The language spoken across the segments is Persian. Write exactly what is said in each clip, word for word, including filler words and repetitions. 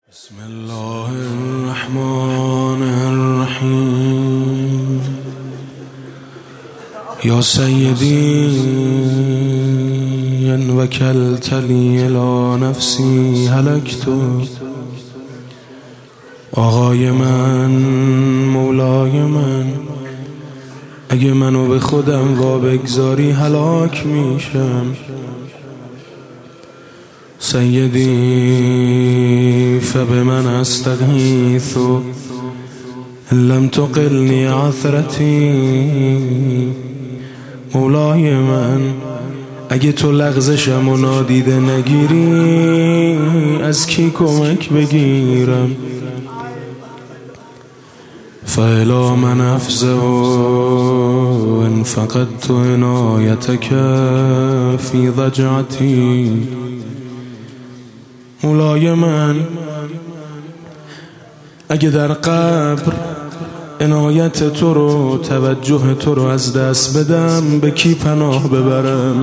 بسم الله الرحمن الرحیم یا سیدی ان وکلتنی الی نفسی هلکت. آقای من، مولای من، اگه منو به خودم وا بگذاری هلاک میشم. سیدی فبمن استغیث لم تقلنی عثرتی. مولای من، اگه تو لغزشم و نادیده نگیری از کی کمک بگیرم؟ فإلی من أفزع إن فقدت عنایتک فی ضجعتی. مولای من، اگه در قبر عنایت تو رو، توجه تو رو از دست بدم به کی پناه ببرم؟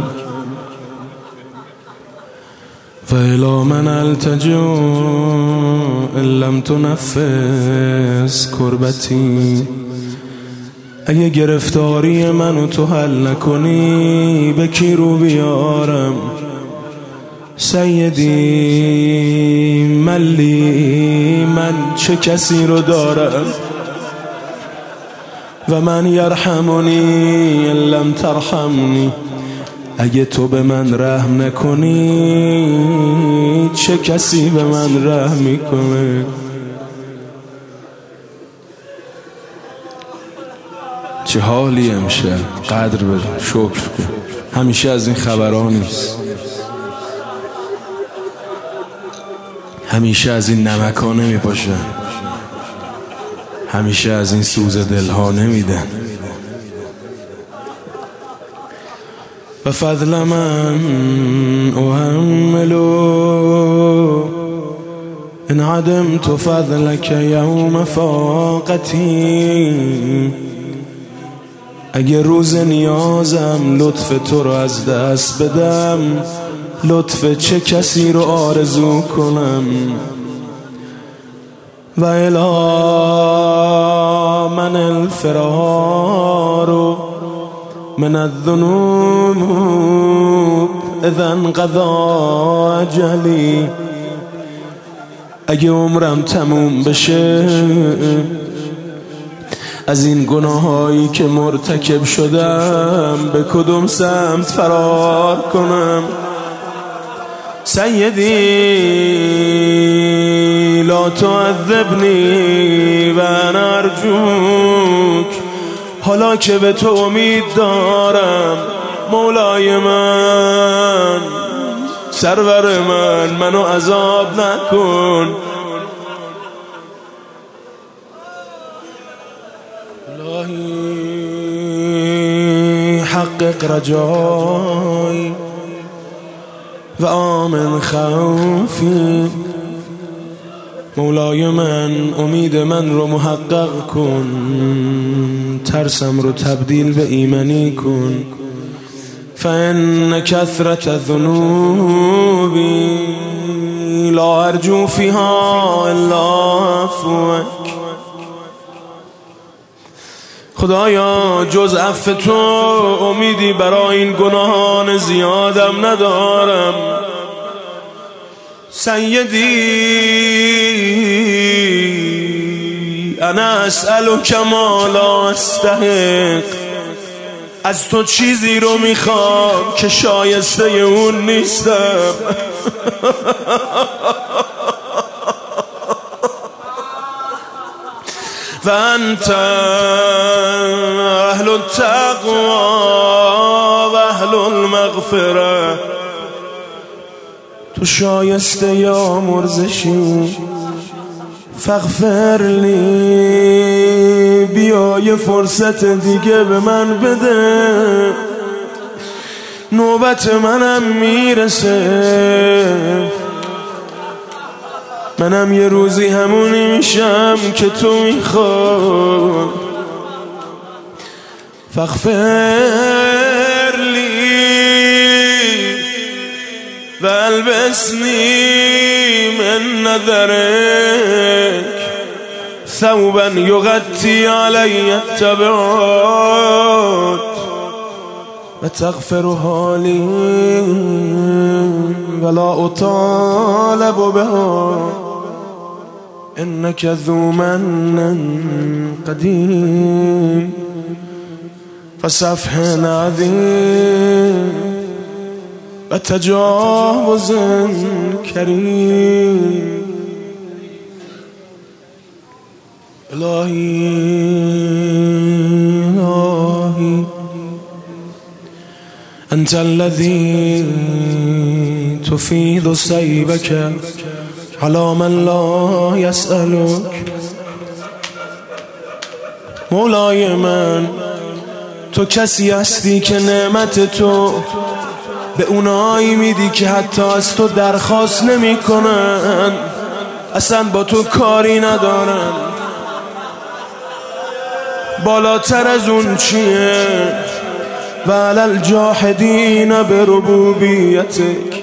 و الی من التجا ان لم تنفس کربتی. اگه گرفتاری منو تو حل نکنی به کی رو بیارم؟ سیدی ملی، من چه کسی رو دارم؟ و من یرحمنی ان لم ترحمنی. اگه تو به من رحم نکنی چه کسی به من رحم میکنه؟ چه حالی امشب، قدر بده، شکر کن. همیشه از این خبرها نیست، همیشه از این نمکا نمی پاشن، همیشه از این سوز دلها نمیدن. و فضل من احملو ان عدمت فضلک یوم فاقتی. اگه روز نیازم لطف تو رو از دست بدم لطف چه کسی رو آرزو کنم؟ و الی من الفرار من الذنوب اذا انقضى اجلی. اگه عمرم تموم بشه از این گناهایی که مرتکب شدم به کدوم سمت فرار کنم؟ سیدی لا تعذبنی و انا ارجوک. حالا که به تو امید دارم مولای من، سرور من، منو عذاب نکن. الهی حقق رجای و آمن خوفی. مولای من، امید من رو محقق کن، ترسم رو تبدیل به ایمانی کن. فإن کثرت ذنوبی لا ارجو فیها الا عفوک. خدایا جز عفو تو امیدی برای این گناهان زیادم ندارم. سیدی انا اسألک ما لا استحق. از تو چیزی رو میخوام که شایسته اون نیستم. و انت اهل التقوى و اهل المغفره. تو شایسته یا مرزشی، فاغفر لی. بیا یه فرصت دیگه به من بده، نوبت منم میرسه. منم یه روزی همونی میشم که تو میخوای. فاغفر لی و البسنی من نظرك ثوبا يغطي علي التبعات وتغفر حالي ولا أطالب بها إنك ذو من قديم فصفح عظيم وتجاوز كريم إلهي إلهي أنت الذي تفيض سيبك على من لا يسألك. مولای من، تو کسی هستی که نعمت تو به اونایی میدی که حتی از تو درخواست نمی کنن، اصلا با تو کاری ندارن. بالاتر از اون چیه؟ و علی الجاحدین بربوبیتک.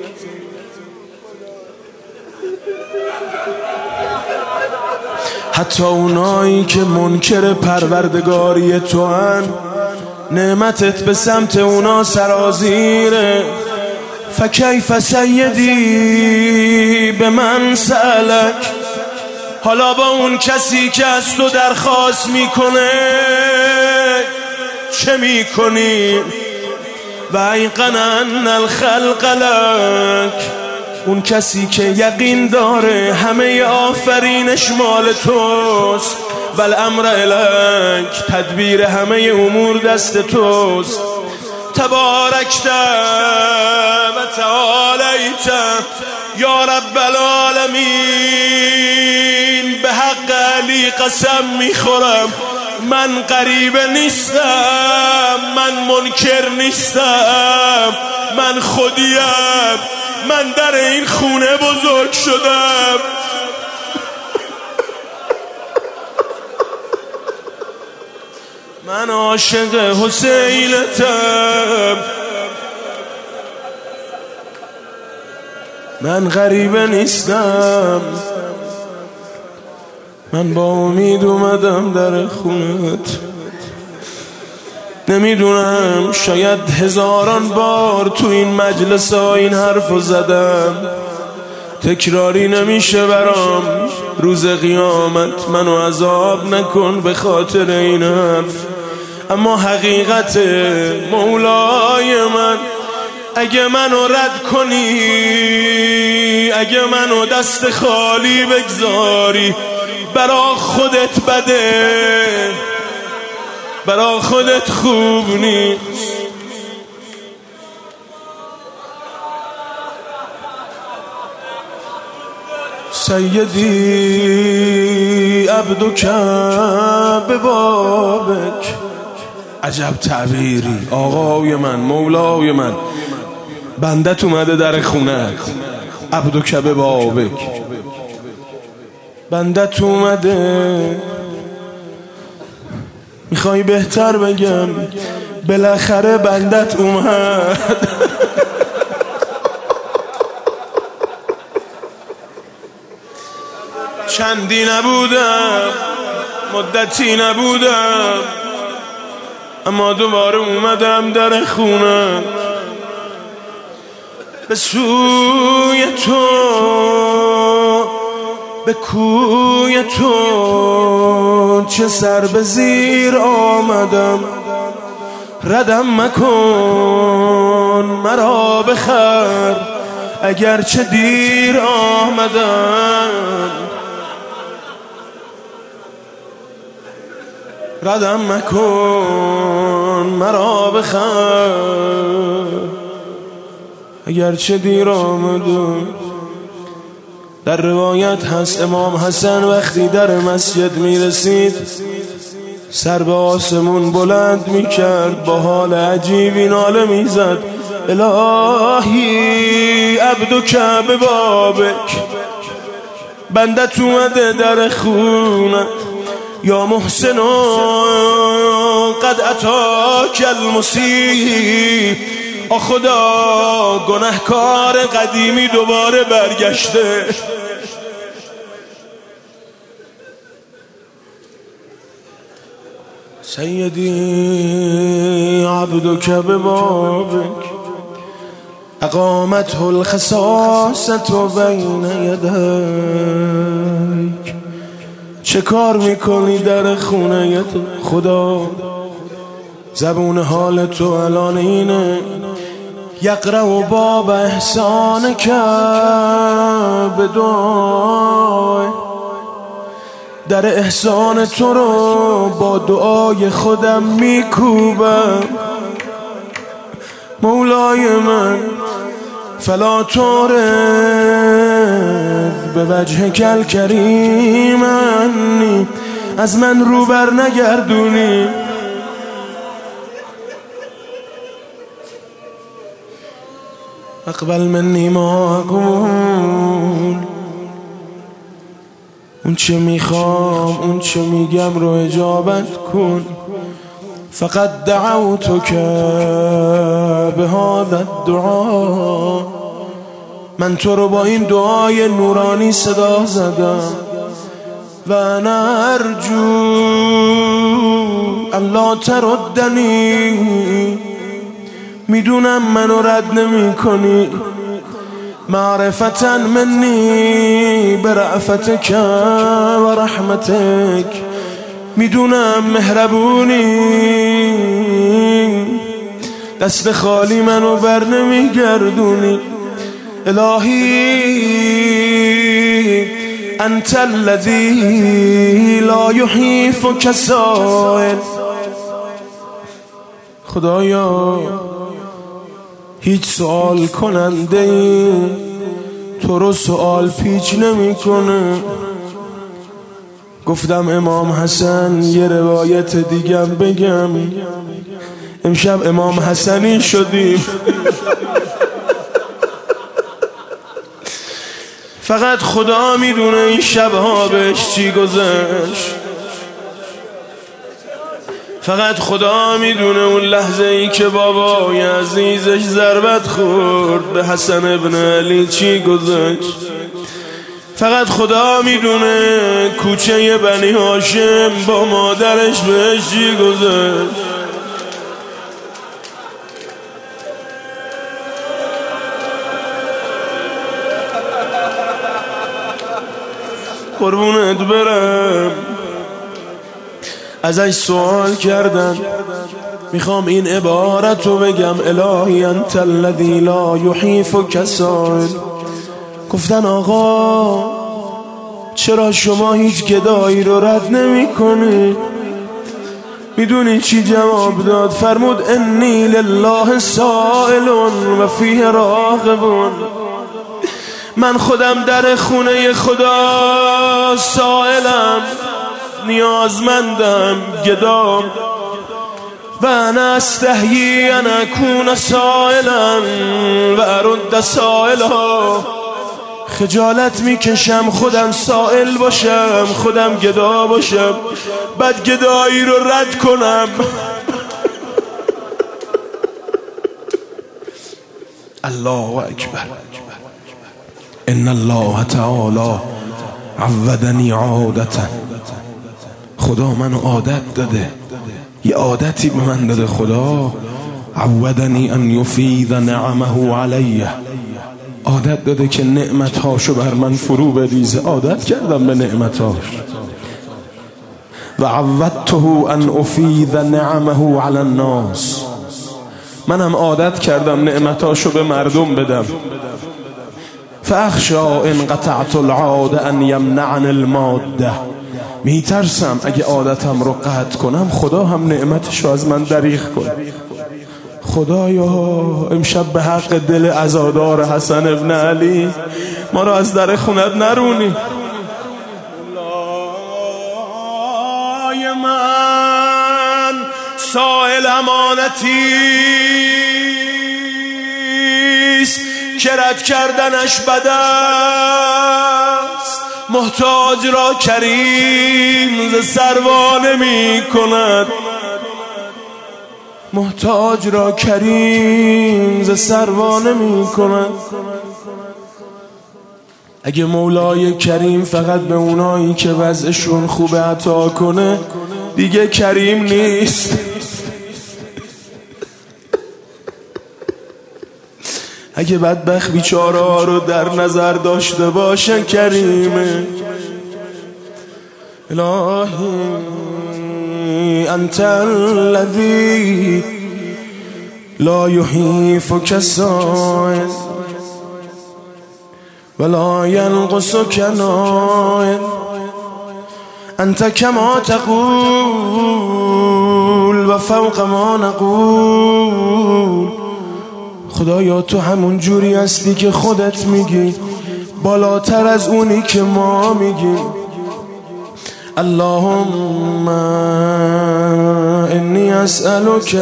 حتی اونایی که منکر پروردگاری تو هن، نعمتت به سمت اونا سرازیره. فکیف سیدی به من سألک، حالا با اون کسی که از تو درخواست میکنه چه میکنی؟ و ایقن ان الخلق لک، اون کسی که یقین داره همه آفرینش مال توست. بل امر الک، تدبیر همه امور دست توست. تبارکت و تعالیت یا رب العالمین. به حق علی قسم میخورم من غریبه نیستم، من منکر نیستم، من خودیم، من در این خونه بزرگ شدم. من عاشق حسینتم، من غریبه نیستم، من با امید اومدم در خونت. نمیدونم، شاید هزاران بار تو این مجلس ها این حرفو زدم، تکراری نمیشه برام. روز قیامت منو عذاب نکن به خاطر این حرف. اما حقیقت مولای من، اگه منو رد کنی، اگه منو دست خالی بگذاری، برا خودت بده، برا خودت خوب نیست. سیدی عبدک ببابک. عجب تعبیری آقای من، مولای من. بندت اومده در خونت، عبدک ببابک. بندت اومده، میخوای بهتر بگم بالاخره بندت اومد. چندی نبودم، مدتی نبودم، اما دوباره اومدم در خونه به سوی تو، به کوی تو. چه سر به زیر آمدم، ردم مکن مرا بخر اگر چه دیر آمدم. ردم مکن مرا بخر اگر چه دیر آمدم. در روایت هست امام حسن وقتی در مسجد میرسید سر به آسمون بلند میکرد، با حال عجیبی ناله میزد: الهی عبدک ببابک. بندت اومده در خونت، یا محسن قد اتاک المسیء آ خدا گناهکار قدیمی دوباره برگشته. سیدی عبدک ببابک اقامته الخصاصة بین یدیک. چه کار میکنی در خونه‌یت خدا؟ زبون حال تو الان اینه یقرأ باب احسانک بدعای. در احسان تو رو با دعای خودم میکوبم. مولای من فلا تورد به وجهک الکریم عنی، از من رو بر نگردونی. اقبل منی ما اقول، اون چه میخوام اون چه میگم رو اجابت کن. فقط دعوتک بهذا الدعا، من تو رو با این دعای نورانی صدا زدم. و انا ارجو الله تردنی، میدونم منو رد نمی کنی. معرفتا منی برأفتک و رحمتک، میدونم مهربونی. دست خالی منو بر نمیگردونی. الهی انت الذی لا یحیفک سائل. خدایا هیچ سوال کننده ای تو رو سوال پیچ نمی کنه. گفتم امام حسن یه روایت دیگم بگم، امشب امام حسنی شدیم. فقط خدا میدونه این شبها بهش چی گذشت. فقط خدا میدونه اون لحظه ای که بابای عزیزش ضربت خورد به حسن ابن علی چی گذشت. فقط خدا میدونه کوچه بنی هاشم با مادرش بهش چی گذشت. قربونت برم. ازش سوال کردن، میخوام این عبارتو بگم الهی انت الذی لا یحیفک سائل. گفتن آقا چرا شما هیچ گدایی رو رد نمی کنی؟ میدونی چی جواب داد؟ فرمود انی لله سائل و فیه راغب. من خودم در خونه خدا سائلم، نیازمندم، گدام. و انا استحیی ان اکون سائلا و ارد سائلها. خجالت میکشم خودم سائل باشم، خودم گدا باشم، بعد گدایی رو رد کنم. الله اکبر. ان الله تعالی عودنی عادتا. خدا منو عادت داده، یه عادتی به من داده خدا. عودنی ان یفیض نعمه علیه. عادت داده که نعمتهاشو بر من فرو بریزه. عادت کردم به نعمتاش. و عودته ان افیض نعمه علی الناس. منم عادت کردم نعمتاشو به مردم بدم. فاخشى ان قطعت العاده ان یمنعن الماده. میترسم اگه عادتم رو قطع کنم خدا هم نعمتشو از من دریغ کنه. خدایا امشب به حق دل عزادار حسن ابن علی ما رو از در خونت نرونی. لای من سائل امانتیست که رد کردنش بد است. محتاج را کریم ز سروا نمی کند. محتاج را کریم ز سروا نمی کند. اگه مولای کریم فقط به اونایی که وضعشون خوبه عطا کنه دیگه کریم نیست. اگه بدبخت بیچاره ها رو در نظر داشته باشن کریمه. الهی انت الذی لا یحیفک السائل ولا ینقصک نائل. انت کما تقول و فوق ما نقول. خدایا تو همون جوری هستی که خودت میگی، بالاتر از اونی که ما میگیم. اللهم انی اسألک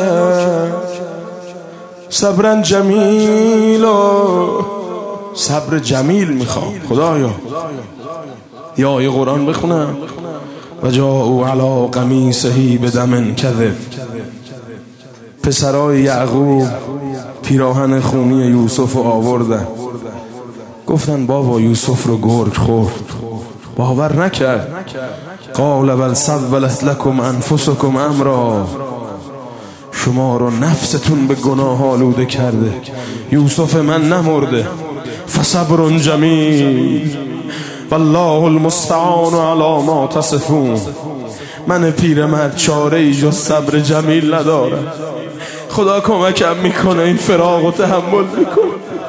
صبرا جمیلا. صبر جمیل میخوام خدایا. یا آیه قرآن بخونم و جاءوا علی قمیصه بدم کذب. پسرای یعقوب پیراهن خونی یوسف رو آوردن، گفتن بابا یوسف رو گرگ خورد. باور نکرد. قال بل سولت لكم انفسكم امرا. شما رو نفستون به گناه آلوده کرده. یوسف من نمرده. فصبر جمیل والله المستعان علی ما تصفون. من پیرمرد چاره ای جز صبر جمیل ندارم. خدا کمکم میکنه این فراق و تحمل میکنه.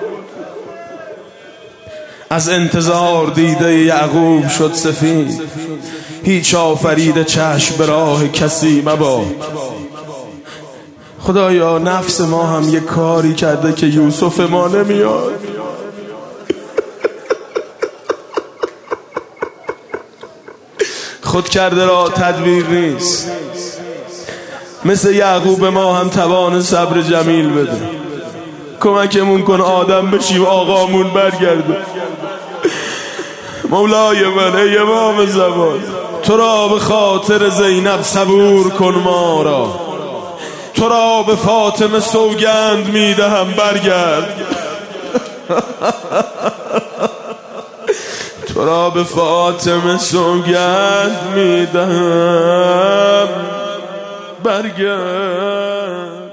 از انتظار دیده یعقوب شد سفید. هیچ آفریده چشم به راه کسی مباد. خدایا نفس ما هم یه کاری کرده که یوسف ما نمیاد. خود کرده را تدبیر نیست. مثل یعقوب ما هم توان صبر جمیل بده. کمکمون کن آدم بشیم آقامون برگرده. مولای من ای امام زمان، تو را به خاطر زینب صبور کن ما را. تو را به فاطمه سوگند میدهم برگرد. تو را به فاطمه سوگند میدهم برگرد.